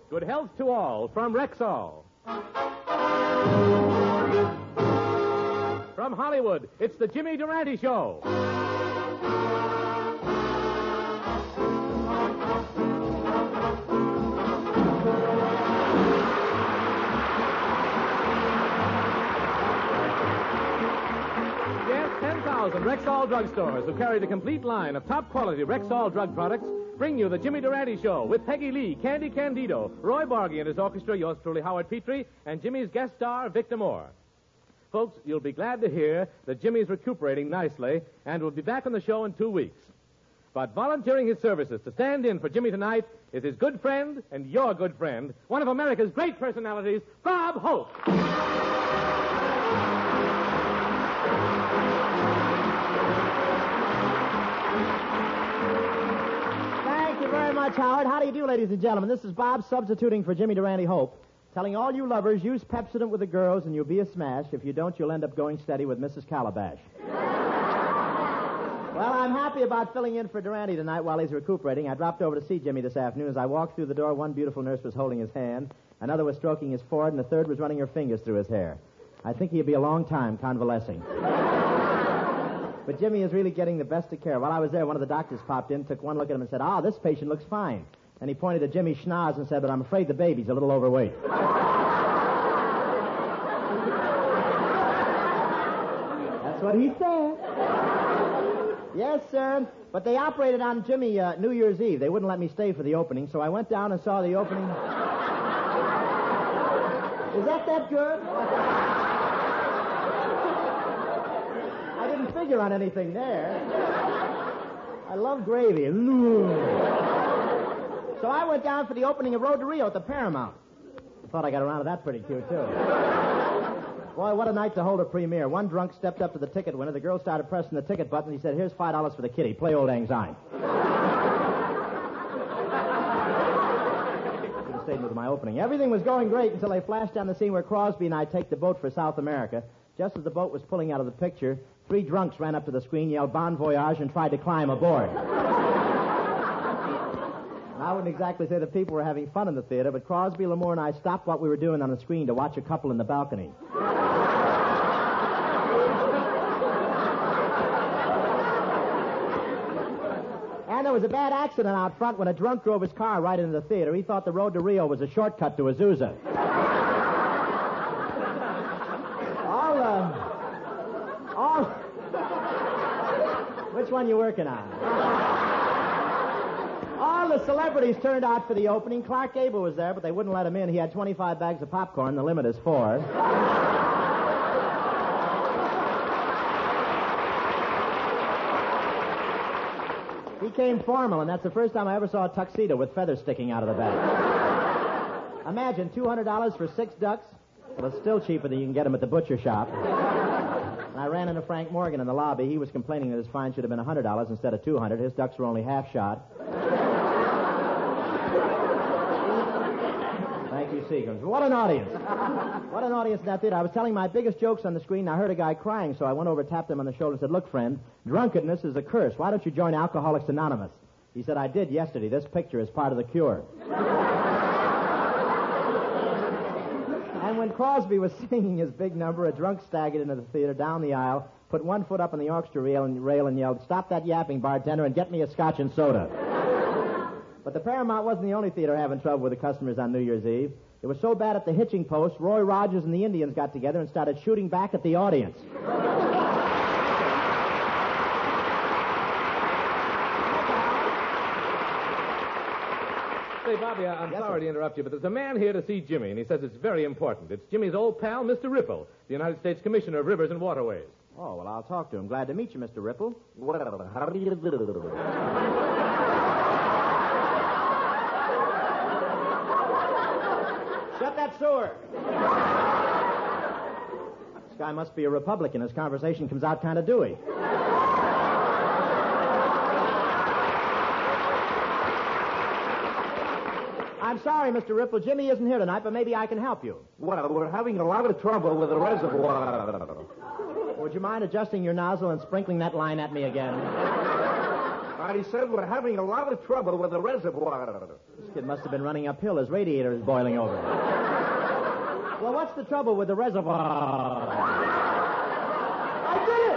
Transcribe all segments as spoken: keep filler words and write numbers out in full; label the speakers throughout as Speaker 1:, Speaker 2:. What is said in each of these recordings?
Speaker 1: Good health to all from Rexall. From Hollywood, it's the Jimmy Durante Show. Yes, ten thousand Rexall drugstores who carry the complete line of top-quality Rexall drug products bring you the Jimmy Durante Show with Peggy Lee, Candy Candido, Roy Bargy and his orchestra, yours truly, Howard Petrie, and Jimmy's guest star, Victor Moore. Folks, you'll be glad to hear that Jimmy's recuperating nicely and will be back on the show in two weeks. But volunteering his services to stand in for Jimmy tonight is his good friend and your good friend, one of America's great personalities, Bob Hope.
Speaker 2: Much, Howard. How do you do, ladies and gentlemen? This is Bob substituting for Jimmy Durante Hope, telling all you lovers, use Pepsodent with the girls and you'll be a smash. If you don't, you'll end up going steady with Missus Calabash. Well, I'm happy about filling in for Durante tonight while he's recuperating. I dropped over to see Jimmy this afternoon. As I walked through the door, one beautiful nurse was holding his hand, another was stroking his forehead, and the third was running her fingers through his hair. I think he'll be a long time convalescing. But Jimmy is really getting the best of care. While I was there, one of the doctors popped in, took one look at him and said, ah, this patient looks fine. And he pointed at Jimmy Schnoz and said, but I'm afraid the baby's a little overweight. That's what he said. Yes, sir. But they operated on Jimmy uh, New Year's Eve. They wouldn't let me stay for the opening, so I went down and saw the opening. Is that that good? Figure on anything there. I love gravy. So I went down for the opening of Road to Rio at the Paramount. I thought I got around to that pretty cute, too. Boy, what a night to hold a premiere. One drunk stepped up to the ticket winner. The girl started pressing the ticket button. He said, here's five dollars for the kitty. Play Old Lang Syne. Should have stayed with my opening. Everything was going great until they flashed down the scene where Crosby and I take the boat for South America. Just as the boat was pulling out of the picture, three drunks ran up to the screen, yelled Bon Voyage, and tried to climb aboard. I wouldn't exactly say that people were having fun in the theater, but Crosby, Lamour, and I stopped what we were doing on the screen to watch a couple in the balcony. And there was a bad accident out front when a drunk drove his car right into the theater. He thought the Road to Rio was a shortcut to Azusa. All... Which one you working on? All the celebrities turned out for the opening. Clark Gable was there, but they wouldn't let him in. He had twenty-five bags of popcorn. The limit is four. He came formal, and that's the first time I ever saw a tuxedo with feathers sticking out of the back. Imagine two hundred dollars for six ducks. Well, it's still cheaper than you can get them at the butcher shop. I ran into Frank Morgan in the lobby. He was complaining that his fine should have been one hundred dollars instead of two hundred dollars. His ducks were only half shot. Thank you, Seagulls. What an audience. What an audience in that theater. I was telling my biggest jokes on the screen, and I heard a guy crying, so I went over, tapped him on the shoulder, and said, look, friend, drunkenness is a curse. Why don't you join Alcoholics Anonymous? He said, I did yesterday. This picture is part of the cure. And when Crosby was singing his big number, a drunk staggered into the theater, down the aisle, put one foot up on the orchestra rail and, rail and yelled, stop that yapping, bartender, and get me a scotch and soda. But the Paramount wasn't the only theater having trouble with the customers on New Year's Eve. It was so bad at the hitching post, Roy Rogers and the Indians got together and started shooting back at the audience.
Speaker 1: Say, Bobby, I'm
Speaker 2: yes,
Speaker 1: sorry
Speaker 2: sir.
Speaker 1: to interrupt you, but there's a man here to see Jimmy, and he says it's very important. It's Jimmy's old pal, Mister Ripple, the United States Commissioner of Rivers and Waterways.
Speaker 2: Oh, well, I'll talk to him. Glad to meet you, Mister Ripple. Shut that sewer. This guy must be a Republican. His conversation comes out kind of dewy. I'm sorry, Mister Ripple. Jimmy isn't here tonight, but maybe I can help you.
Speaker 3: Well, we're having a lot of trouble with the reservoir.
Speaker 2: Would you mind adjusting your nozzle and sprinkling that line at me again?
Speaker 3: I said we're having a lot of trouble with the reservoir.
Speaker 2: This kid must have been running uphill. His radiator is boiling over. Well, what's the trouble with the reservoir? I did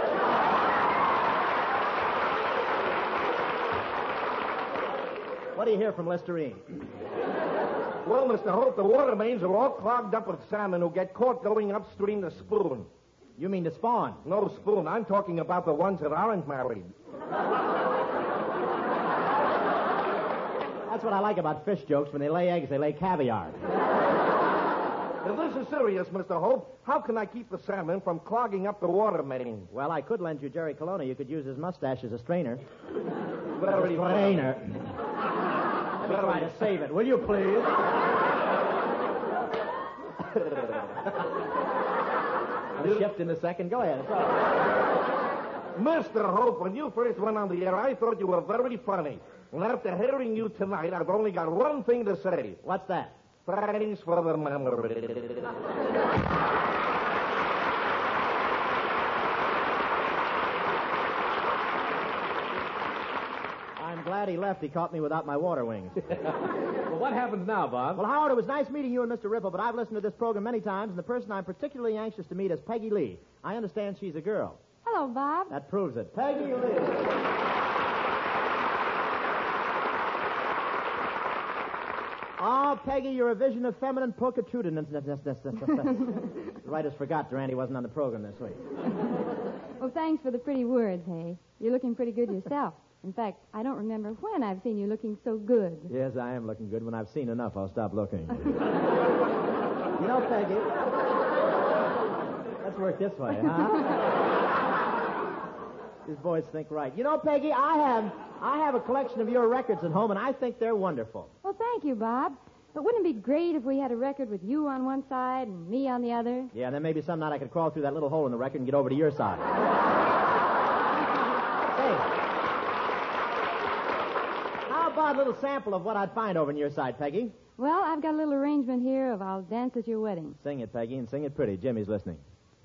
Speaker 2: it! What do you hear from Listerine?
Speaker 3: Well, Mister Hope, the water mains are all clogged up with salmon who get caught going upstream to spoon.
Speaker 2: You mean to spawn?
Speaker 3: No spoon. I'm talking about the ones that aren't married.
Speaker 2: That's what I like about fish jokes. When they lay eggs, they lay caviar.
Speaker 3: Now, this is serious, Mister Hope. How can I keep the salmon from clogging up the water main?
Speaker 2: Well, I could lend you Jerry Colonna. You could use his mustache as a strainer.
Speaker 3: Very
Speaker 2: strainer. Let me try to save it, will you, please? I'll shift in a second. Go ahead. It's all right.
Speaker 3: Mister Hope, when you first went on the air, I thought you were very funny. And after hearing you tonight, I've only got one thing to say.
Speaker 2: What's that?
Speaker 3: Thanks for the memory.
Speaker 2: I'm glad he left. He caught me without my water wings.
Speaker 1: Well, what happens now, Bob?
Speaker 2: Well, Howard, it was nice meeting you and Mister Ripple, but I've listened to this program many times, and the person I'm particularly anxious to meet is Peggy Lee. I understand she's a girl.
Speaker 4: Hello, Bob.
Speaker 2: That proves it. Peggy Lee. Oh, Peggy, you're a vision of feminine pulchritude. The writers forgot Durante wasn't on the program this week.
Speaker 4: Well, thanks for the pretty words, hey. You're looking pretty good yourself. In fact, I don't remember when I've seen you looking so good.
Speaker 2: Yes, I am looking good. When I've seen enough, I'll stop looking. You know, Peggy, let's work this way, huh? These boys think right. You know, Peggy, I have I have a collection of your records at home, and I think they're wonderful.
Speaker 4: Well, thank you, Bob. But wouldn't it be great if we had a record with you on one side and me on the other?
Speaker 2: Yeah, then maybe some night I could crawl through that little hole in the record and get over to your side. Hey. How about a little sample of what I'd find over on your side, Peggy?
Speaker 4: Well, I've got a little arrangement here of I'll Dance at Your Wedding.
Speaker 2: Sing it, Peggy, and sing it pretty. Jimmy's listening.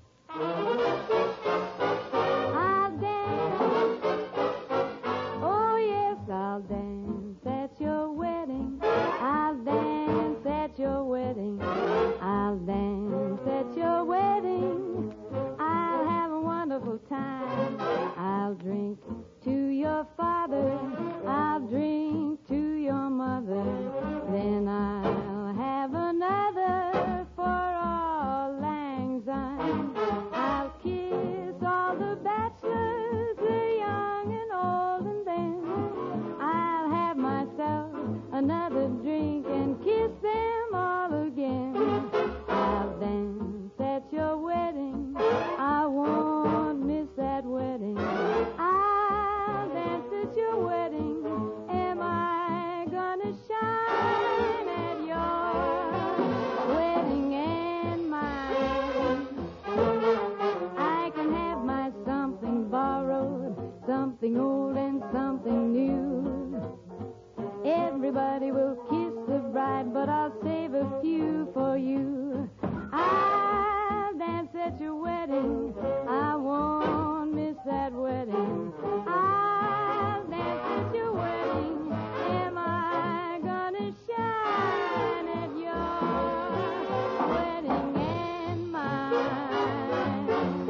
Speaker 4: I'll dance. Oh, yes, I'll dance at your wedding. I'll dance at your wedding. I'll dance at your wedding. I'll have a wonderful time. I'll drink to your father. I'll drink to your mother. Then I'll have another for all lang syne. I'll kiss all the bachelors, the young and old, and then I'll have myself another drink and kiss them all again. I'll dance at your wedding. I won't miss that wedding. I'll dance at your wedding. Am I gonna shine at your wedding and mine? I can have my something borrowed, something old and something new. Everybody will kiss the bride, but I'll save a few for you. I'll dance at your wedding. I won't miss that wedding. I'll dance at your wedding. Am I gonna shine at your wedding and mine?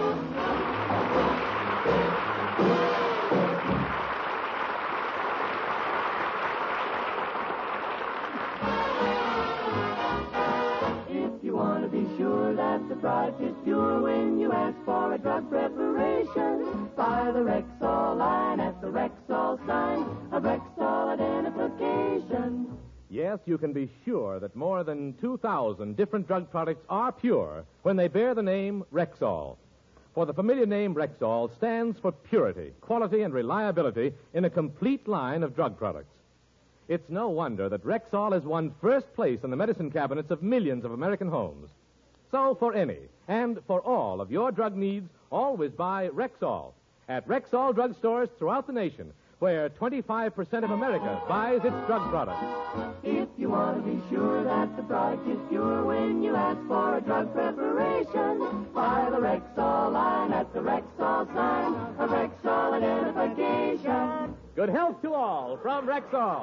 Speaker 4: If you want to be sure that the bride is pure when you ask for a drug preparation, buy the Rexall line at the Rexall sign of Rexall identification.
Speaker 1: Yes, you can be sure that more than two thousand different drug products are pure when they bear the name Rexall. For the familiar name Rexall stands for purity, quality, and reliability in a complete line of drug products. It's no wonder that Rexall has won first place in the medicine cabinets of millions of American homes. So for any and for all of your drug needs, always buy Rexall at Rexall drugstores throughout the nation, where twenty-five percent of America buys its drug products.
Speaker 4: If
Speaker 5: You want to be sure that the product is pure when you ask for a drug preparation. Buy the Rexall line at the Rexall sign, a Rexall identification.
Speaker 1: Good health to all from Rexall.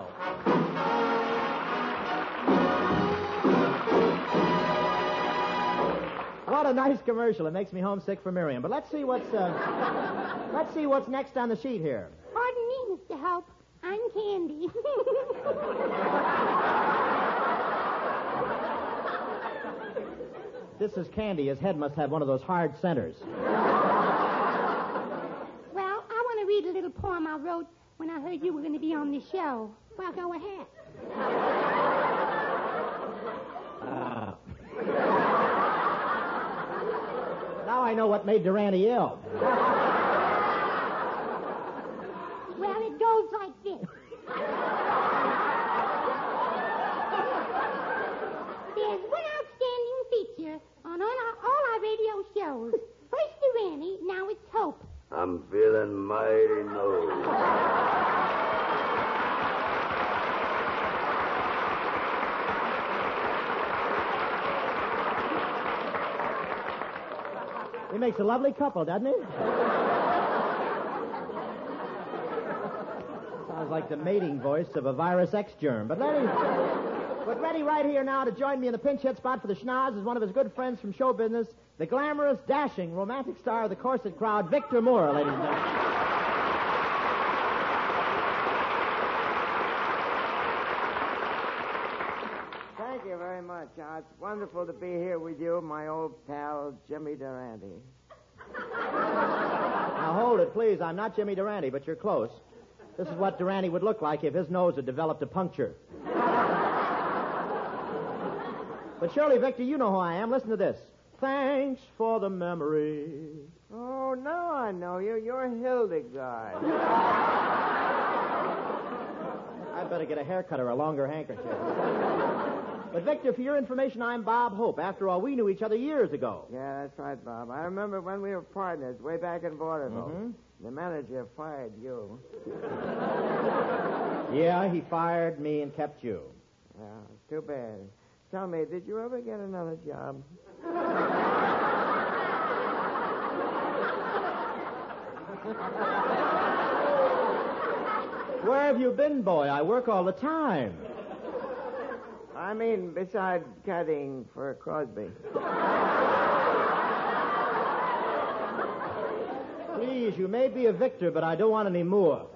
Speaker 2: What a nice commercial. It makes me homesick for Miriam. But let's see what's uh, let's see what's next on the sheet here.
Speaker 6: Pardon me, Mister Hope. I'm Candy.
Speaker 2: This is Candy. His head must have one of those hard centers.
Speaker 6: Well, I want to read a little poem I wrote when I heard you were going to be on the show. Well, go ahead.
Speaker 2: Uh. Now I know what made Durante ill.
Speaker 6: Well, it goes like this. There's one outstanding feature on all our, all our radio shows. First Durante, now it's Hope.
Speaker 7: I'm feeling mighty low.
Speaker 2: He makes a lovely couple, doesn't he? Sounds like the mating voice of a virus X germ. But Letty, but ready right here now to join me in the pinch hit spot for the schnoz is one of his good friends from show business, the glamorous, dashing, romantic star of the corset crowd, Victor Moore, ladies and gentlemen.
Speaker 8: Thank you very much. Uh, it's wonderful to be here with you, my old pal, Jimmy Durante.
Speaker 2: Now, hold it, please. I'm not Jimmy Durante, but you're close. This is what Durante would look like if his nose had developed a puncture. But surely, Victor, you know who I am. Listen to this. Thanks for the memory.
Speaker 8: Oh, now I know you. You're Hildegard.
Speaker 2: I'd better get a haircut or a longer handkerchief. But, Victor, for your information, I'm Bob Hope. After all, we knew each other years ago.
Speaker 8: Yeah, that's right, Bob. I remember when we were partners way back in vaudeville.
Speaker 2: Mm-hmm.
Speaker 8: The manager fired you.
Speaker 2: Yeah, he fired me and kept you.
Speaker 8: Well, too bad. Tell me, did you ever get another job?
Speaker 2: Where have you been, boy? I work all the time.
Speaker 8: I mean, besides cutting for Crosby.
Speaker 2: Please, you may be a Victor, but I don't want any more.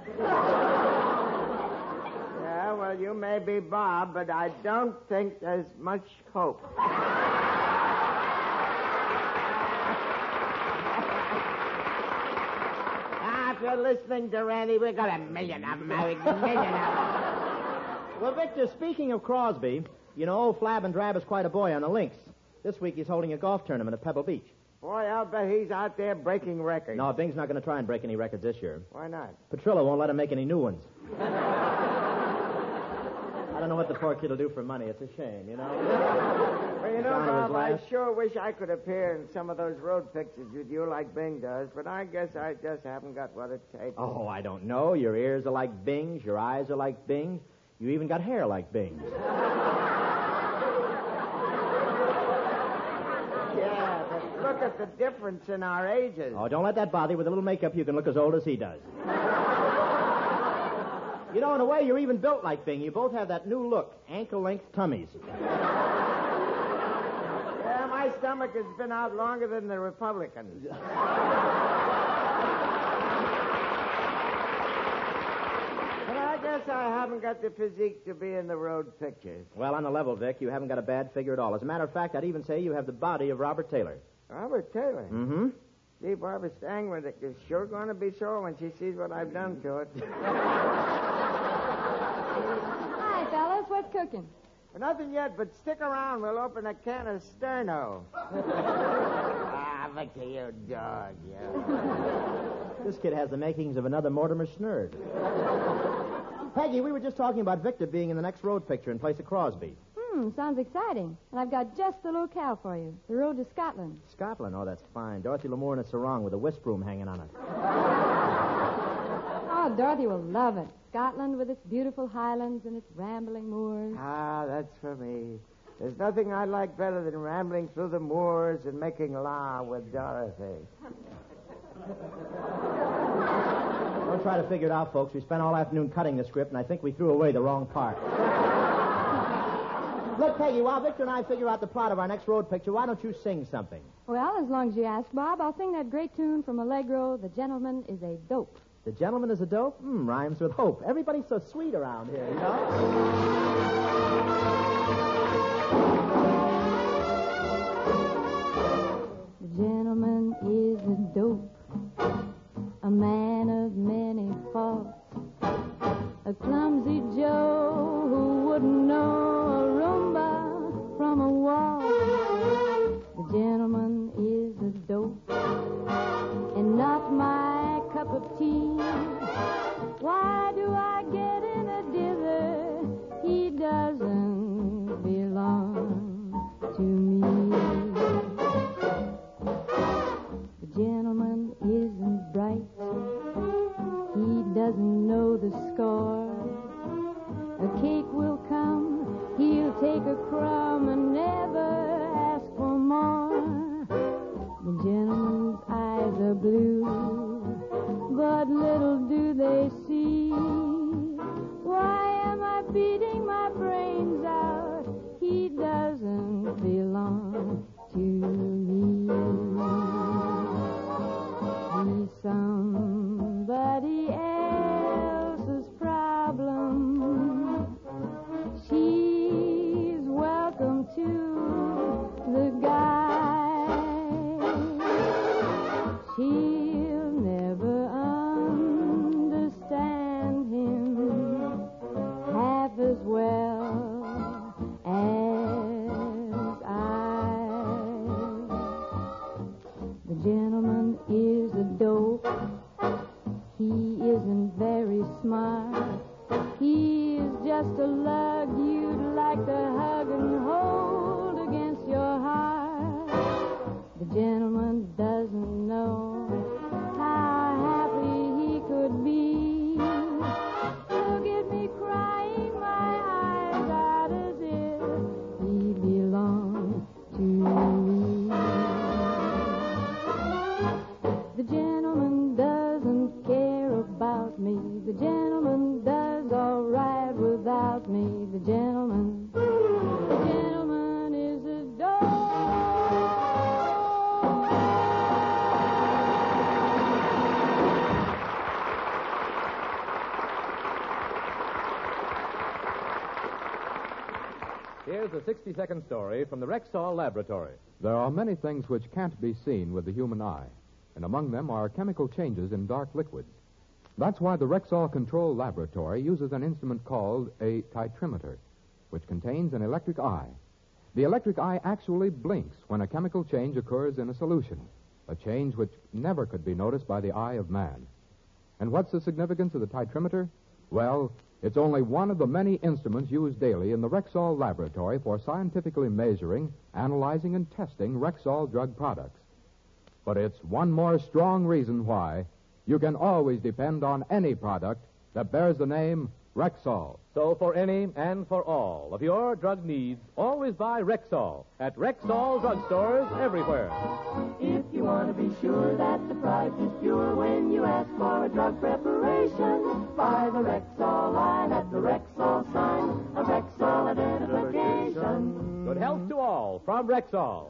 Speaker 8: Yeah, well, you may be Bob, but I don't think there's much hope. Ah, if you're listening, Durante, we've got a million of them. A million of them.
Speaker 2: Well, Victor, speaking of Crosby, you know, old Flab and Drab is quite a boy on the links. This week he's holding a golf tournament at Pebble Beach.
Speaker 8: Boy, I'll bet he's out there breaking records.
Speaker 2: No, Bing's not going to try and break any records this year.
Speaker 8: Why not?
Speaker 2: Petrillo won't let him make any new ones. I don't know what the poor kid will do for money. It's a shame, you know?
Speaker 8: Well, you know,
Speaker 2: John was
Speaker 8: Bob, I
Speaker 2: last.
Speaker 8: sure wish I could appear in some of those road pictures with you like Bing does, but I guess I just haven't got what it takes.
Speaker 2: Oh, I don't know. Your ears are like Bing's. Your eyes are like Bing's. You even got hair like Bing's.
Speaker 8: Yeah, but look at the difference in our ages.
Speaker 2: Oh, don't let that bother you. With a little makeup, you can look as old as he does. You know, in a way, you're even built like Bing. You both have that new look, ankle-length tummies.
Speaker 8: Yeah, my stomach has been out longer than the Republicans. But I guess I haven't got the physique to be in the road pictures.
Speaker 2: Well, on the level, Vic, you haven't got a bad figure at all. As a matter of fact, I'd even say you have the body of Robert Taylor.
Speaker 8: Robert Taylor?
Speaker 2: Mm-hmm.
Speaker 8: Gee, Barbara Stangler is sure going to be sore when she sees what I've done to it.
Speaker 4: Hi, fellas. What's cooking?
Speaker 8: Well, nothing yet, but stick around. We'll open a can of Sterno. Ah, Victor, you dog, you.
Speaker 2: This kid has the makings of another Mortimer Snurd. Peggy, we were just talking about Victor being in the next road picture in place of Crosby.
Speaker 4: Hmm, sounds exciting. And I've got just the locale for you. The road to Scotland.
Speaker 2: Scotland? Oh, that's fine. Dorothy Lamour in a sarong with a wisp broom hanging on it.
Speaker 4: Oh, Dorothy will love it. Scotland with its beautiful highlands and its rambling moors.
Speaker 8: Ah, that's for me. There's nothing I like better than rambling through the moors and making law with Dorothy.
Speaker 2: Don't try to figure it out, folks. We spent all afternoon cutting the script, and I think we threw away the wrong part. Look, Peggy, while Victor and I figure out the plot of our next road picture, why don't you sing something?
Speaker 4: Well, as long as you ask, Bob, I'll sing that great tune from Allegro, The Gentleman is a Dope.
Speaker 2: The Gentleman is a Dope? Hmm, rhymes with hope. Everybody's so sweet around here, you know?
Speaker 4: The gentleman is a dope, a man of many faults, a clumsy Joe who wouldn't know a Roomba from a wall. The gentleman is a dope, and not my cup of tea. Why do I get in a dither? He doesn't belong to me. The gentleman isn't bright. He doesn't know the score. A cake will come, he'll take a crumb and never ask for more. The gentleman's eyes are blue, but little do they see. Why am I beating my brains out? He doesn't belong to me. He's somebody else's problem. She's welcome to the guy. She'll never understand him half as well as I. The gentleman is a dope. He isn't very smart. He's just a lug you'd like to hug and hold against your heart. The gentleman doesn't know how happy he could be. Look at me crying my eyes out as if he belonged to me. The gentleman doesn't care about me. The gentleman does all right without me. The gentleman, the gentleman is a dope.
Speaker 1: Here's a sixty-second story from the Rexall Laboratory.
Speaker 9: There are many things which can't be seen with the human eye, and among them are chemical changes in dark liquids. That's why the Rexall Control Laboratory uses an instrument called a titrimeter, which contains an electric eye. The electric eye actually blinks when a chemical change occurs in a solution, a change which never could be noticed by the eye of man. And what's the significance of the titrimeter? Well, it's only one of the many instruments used daily in the Rexall Laboratory for scientifically measuring, analyzing, and testing Rexall drug products. But it's one more strong reason why you can always depend on any product that bears the name Rexall.
Speaker 1: So for any and for all of your drug needs, always buy Rexall at Rexall drugstores everywhere.
Speaker 5: If you want to be sure that the product is pure when you ask for a drug preparation, buy the Rexall line at the Rexall sign, a Rexall identification.
Speaker 1: Good health to all from Rexall.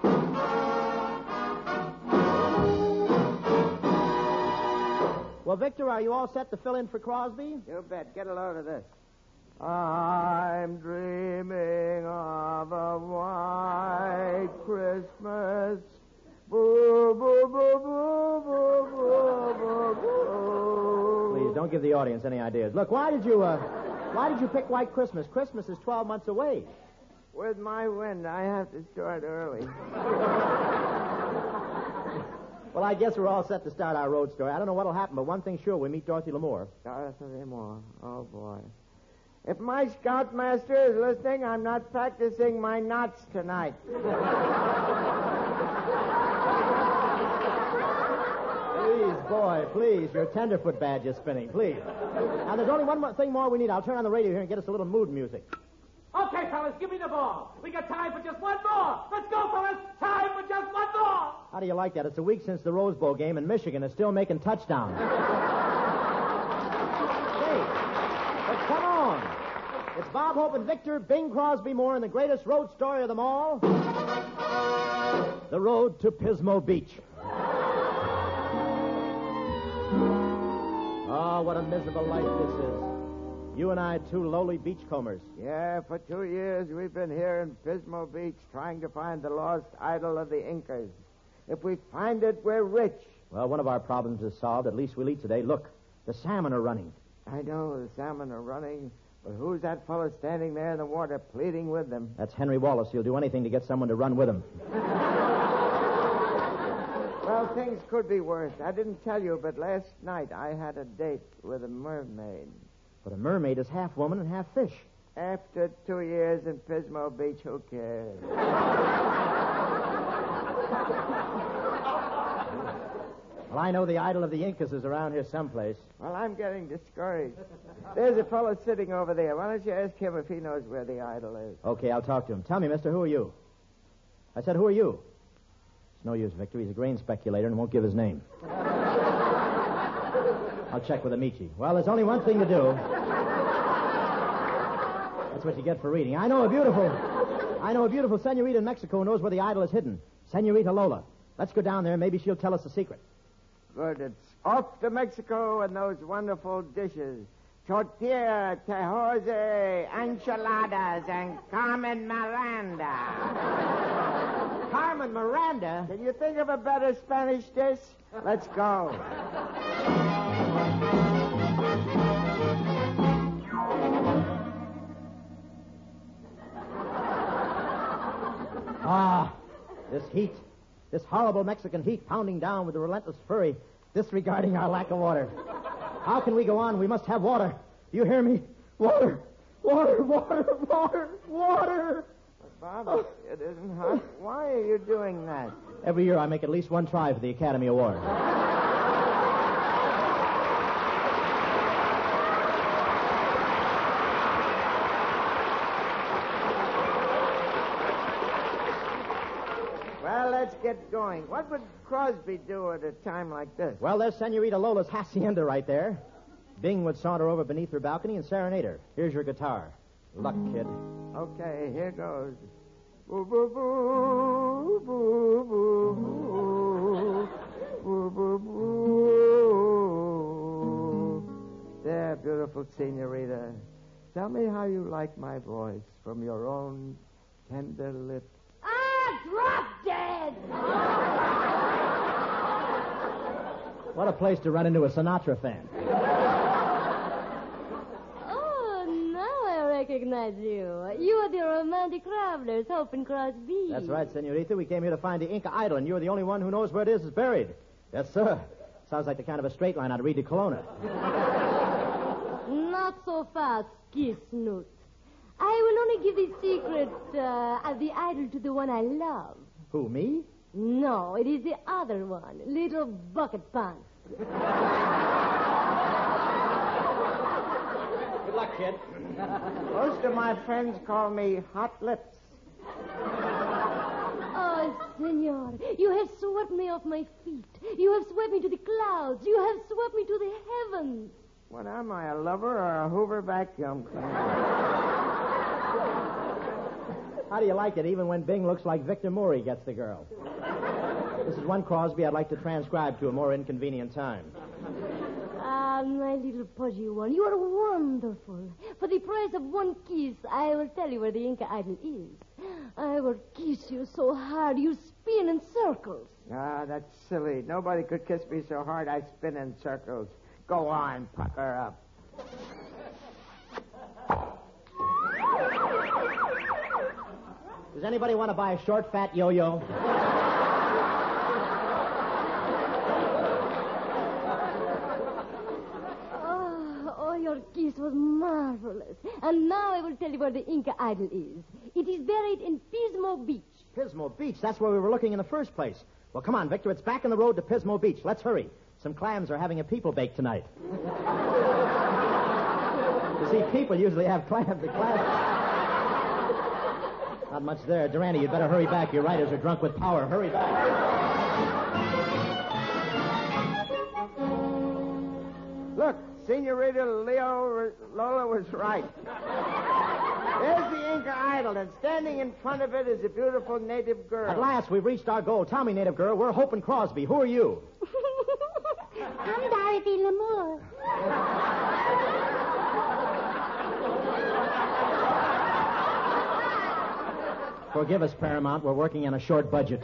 Speaker 2: Well, Victor, are you all set to fill in for Crosby?
Speaker 8: You bet. Get a load of this. I'm dreaming of a white Christmas. Boo, boo, boo, boo, boo, boo, boo, boo.
Speaker 2: Please, don't give the audience any ideas. Look, why did you, uh, why did you pick White Christmas? Christmas is twelve months away.
Speaker 8: With my wind, I have to start early.
Speaker 2: Well, I guess we're all set to start our road story. I don't know what'll happen, but one thing's sure, we meet Dorothy Lamour.
Speaker 8: Dorothy Lamour. Oh, boy. If my scoutmaster is listening, I'm not practicing my knots tonight.
Speaker 2: Please, boy, please. Your tenderfoot badge is spinning, please. Now, there's only one more thing more we need. I'll turn on the radio here and get us a little mood music.
Speaker 1: Okay, fellas, give me the ball. We got time for just one more. Let's go, fellas. Time for just one more.
Speaker 2: How do you like that? It's a week since the Rose Bowl game, and Michigan is still making touchdowns. Hey, but come on. It's Bob Hope and Victor, Bing Crosby Moore, and the greatest road story of them all, The Road to Pismo Beach. Oh, what a miserable life this is. You and I, two lowly beachcombers.
Speaker 8: Yeah, for two years we've been here in Pismo Beach trying to find the lost idol of the Incas. If we find it, we're rich.
Speaker 2: Well, one of our problems is solved. At least we'll eat today. Look, the salmon are running.
Speaker 8: I know the salmon are running, but who's that fellow standing there in the water pleading with them?
Speaker 2: That's Henry Wallace. He'll do anything to get someone to run with him.
Speaker 8: Well, things could be worse. I didn't tell you, but last night I had a date with a mermaid.
Speaker 2: But a mermaid is half woman and half fish.
Speaker 8: After two years in Pismo Beach, who cares?
Speaker 2: Well, I know the idol of the Incas is around here someplace.
Speaker 8: Well, I'm getting discouraged. There's a fellow sitting over there. Why don't you ask him if he knows where the idol is?
Speaker 2: Okay, I'll talk to him. Tell me, mister, who are you? I said, who are you? It's no use, Victor. He's a grain speculator and won't give his name. I'll check with Amici. Well, there's only one thing to do. That's what you get for reading. I know a beautiful... I know a beautiful senorita in Mexico who knows where the idol is hidden. Senorita Lola. Let's go down there. Maybe she'll tell us the secret.
Speaker 8: Good. It's off to Mexico and those wonderful dishes. Tortilla, tejoze, enchiladas, and Carmen Miranda.
Speaker 2: Carmen Miranda?
Speaker 8: Can you think of a better Spanish dish? Let's go.
Speaker 2: Ah, this heat. This horrible Mexican heat pounding down with a relentless fury, disregarding our lack of water. How can we go on? We must have water. Do you hear me? Water. Water, water, water, water.
Speaker 8: But, Bob, it isn't hot. Why are you doing that?
Speaker 2: Every year I make at least one try for the Academy Award.
Speaker 8: Well, let's get going. What would Crosby do at a time like this?
Speaker 2: Well, there's Senorita Lola's hacienda right there. Bing would saunter over beneath her balcony and serenade her. Here's your guitar. Luck, kid.
Speaker 8: Okay, here goes. Boo, boo, boo, boo, boo, boo, boo, boo. There, beautiful senorita. Tell me how you like my voice from your own tender lips.
Speaker 6: Ah, drop dead!
Speaker 2: What a place to run into a Sinatra fan.
Speaker 4: Oh, now I recognize you. You are the romantic travelers, Hope and Crosby.
Speaker 2: That's right, Senorita. We came here to find the Inca idol, and you're the only one who knows where it is is buried. Yes, sir. Sounds like the kind of a straight line I'd read to Kelowna.
Speaker 4: Not so fast, kiss snoot. I will only give the secret uh, of the idol to the one I love.
Speaker 2: Who, me?
Speaker 4: No, it is the other one, Little Bucket Pants.
Speaker 2: Good luck, kid.
Speaker 8: Most of my friends call me Hot Lips.
Speaker 4: Oh, senor, you have swept me off my feet. You have swept me to the clouds. You have swept me to the heavens.
Speaker 8: What am I, a lover or a Hoover vacuum cleaner?
Speaker 2: How do you like it? Even when Bing looks like Victor Moore, he gets the girl. This is one Crosby I'd like to transcribe to a more inconvenient time.
Speaker 4: Ah, my little pudgy one, you are wonderful. For the price of one kiss, I will tell you where the Inca idol is. I will kiss you so hard you spin in circles.
Speaker 8: Ah, that's silly. Nobody could kiss me so hard I spin in circles. Go on, pucker up.
Speaker 2: Does anybody want to buy a short, fat yo-yo?
Speaker 4: Oh, oh, your kiss was marvelous. And now I will tell you where the Inca idol is. It is buried in Pismo Beach.
Speaker 2: Pismo Beach? That's where we were looking in the first place. Well, come on, Victor. It's back on the road to Pismo Beach. Let's hurry. Some clams are having a people bake tonight. You see, people usually have clams. The clams... Not much there. Durante, you'd better hurry back. Your riders are drunk with power. Hurry back.
Speaker 8: Look, Senorita Leo Lola was right. There's the Inca idol, and standing in front of it is a beautiful native girl.
Speaker 2: At last, we've reached our goal. Tell me, native girl, we're Hope and Crosby. Who are you?
Speaker 6: I'm Dorothy Lamour.
Speaker 2: Forgive us, Paramount. We're working on a short budget.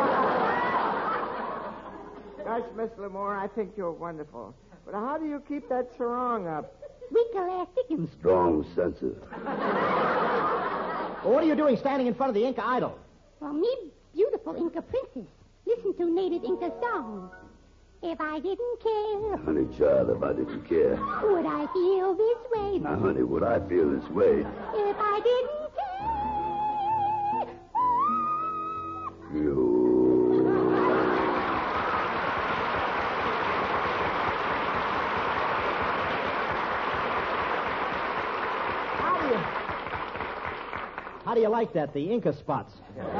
Speaker 8: Gosh, Miss Lamour, I think you're wonderful. But how do you keep that sarong up?
Speaker 6: Weak elastic and
Speaker 7: Strong senses.
Speaker 2: Well, what are you doing standing in front of the Inca idol?
Speaker 6: Well, me beautiful Inca princess. Listen to native Inca songs. If I didn't care,
Speaker 7: Honey, child, if I didn't care.
Speaker 6: would I feel this way?
Speaker 7: Now, honey, would I feel this way?
Speaker 6: If I didn't care.
Speaker 7: You.
Speaker 2: How do you like that, the Inca spots?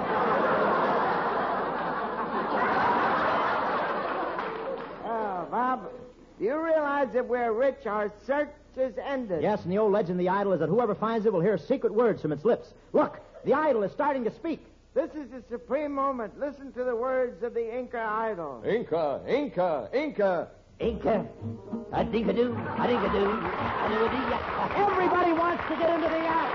Speaker 8: Oh, Bob, do you realize if we're rich, our search is ended?
Speaker 2: Yes, and the old legend of the idol is that whoever finds it will hear secret words from its lips. Look, the idol is starting to speak.
Speaker 8: This is the supreme moment. Listen to the words of the Inca idol.
Speaker 10: Inca, Inca, Inca.
Speaker 11: Inca, a dink-a-doo, a dink-a-doo, a dink-a-doo.
Speaker 2: Everybody wants to get into the act.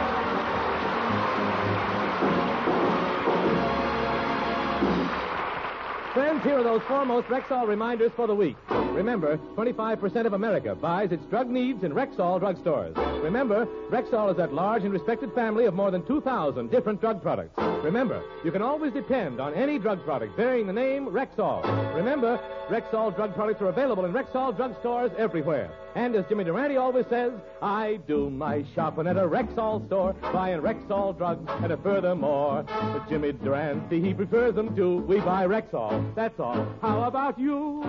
Speaker 1: Friends, here are those foremost Rexall reminders for the week. Remember, twenty-five percent of America buys its drug needs in Rexall drugstores. Remember, Rexall is that large and respected family of more than two thousand different drug products. Remember, you can always depend on any drug product bearing the name Rexall. Remember, Rexall drug products are available in Rexall drugstores everywhere. And as Jimmy Durante always says, I do my shopping at a Rexall store, buying Rexall drugs, and a furthermore. But Jimmy Durante, he prefers them to. We buy Rexall. That's all. How about you?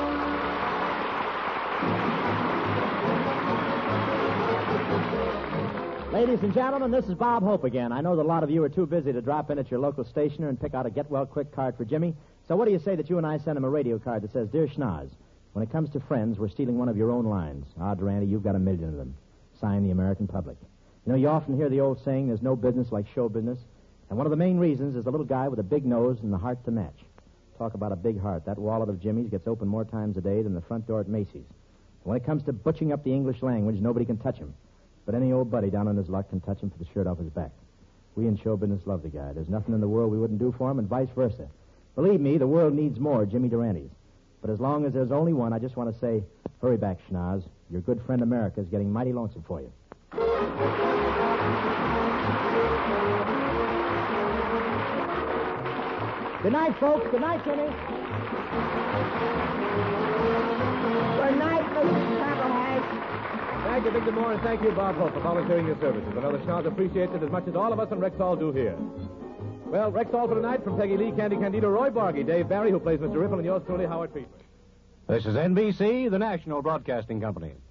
Speaker 2: Ladies and gentlemen, this is Bob Hope again. I know that a lot of you are too busy to drop in at your local stationer and pick out a get-well-quick card for Jimmy. So what do you say that you and I send him a radio card that says, Dear Schnoz, when it comes to friends, we're stealing one of your own lines. Ah, Durante, you've got a million of them. Sign the American public. You know, you often hear the old saying, there's no business like show business. And one of the main reasons is the little guy with a big nose and the heart to match. Talk about a big heart. That wallet of Jimmy's gets open more times a day than the front door at Macy's. And when it comes to butching up the English language, nobody can touch him. But any old buddy down on his luck can touch him for the shirt off his back. We in show business love the guy. There's nothing in the world we wouldn't do for him, and vice versa. Believe me, the world needs more Jimmy Durantes. But as long as there's only one, I just want to say, hurry back, Schnoz. Your good friend America is getting mighty lonesome for you. Good night, folks. Good night, Jimmy.
Speaker 8: Good night, Mister Copperhead.
Speaker 1: Thank you, Victor Moore, and thank you, Bob Hope, for volunteering your services. I know the Schnoz appreciates it as much as all of us in Rexall do here. Well, Rexall for tonight from Peggy Lee, Candy Candido, Roy Bargy, Dave Barry, who plays Mister Ripple, and yours truly, Howard Friedman.
Speaker 12: This is N B C, the national broadcasting company.